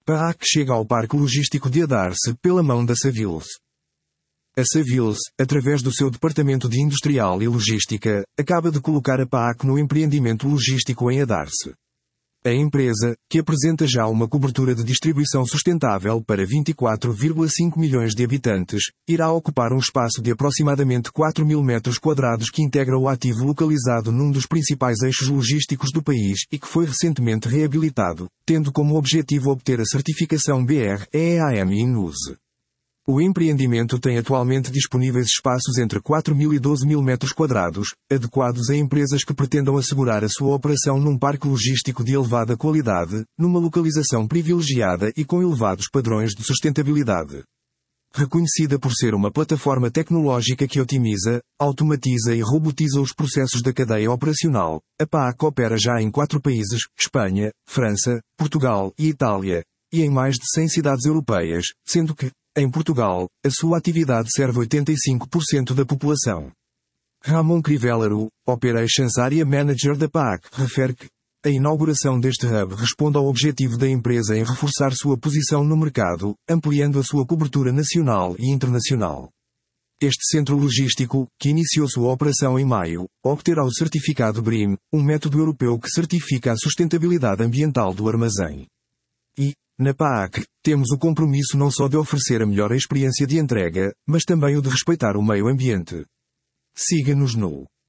PAAC chega ao Parque Logístico de Adarce pela mão da Savills. A Savills, através do seu Departamento de Industrial e Logística, acaba de colocar a PAAC no empreendimento logístico em Adarce. A empresa, que apresenta já uma cobertura de distribuição sustentável para 24,5 milhões de habitantes, irá ocupar um espaço de aproximadamente 4.000 metros quadrados que integra o ativo localizado num dos principais eixos logísticos do país e que foi recentemente reabilitado, tendo como objetivo obter a certificação BREEAM In-Use. O empreendimento tem atualmente disponíveis espaços entre 4.000 e 12.000 metros quadrados, adequados a empresas que pretendam assegurar a sua operação num parque logístico de elevada qualidade, numa localização privilegiada e com elevados padrões de sustentabilidade. Reconhecida por ser uma plataforma tecnológica que otimiza, automatiza e robotiza os processos da cadeia operacional, a PAAC opera já em 4 países, Espanha, França, Portugal e Itália, e em mais de 100 cidades europeias, sendo que, em Portugal, a sua atividade serve 85% da população. Ramon Crivellaro, Operations Area Manager da PAAC, refere que a inauguração deste hub responde ao objetivo da empresa em reforçar sua posição no mercado, ampliando a sua cobertura nacional e internacional. Este centro logístico, que iniciou sua operação em maio, obterá o certificado BREEAM, um método europeu que certifica a sustentabilidade ambiental do armazém. E, na PAAC, temos o compromisso não só de oferecer a melhor experiência de entrega, mas também o de respeitar o meio ambiente. Siga-nos no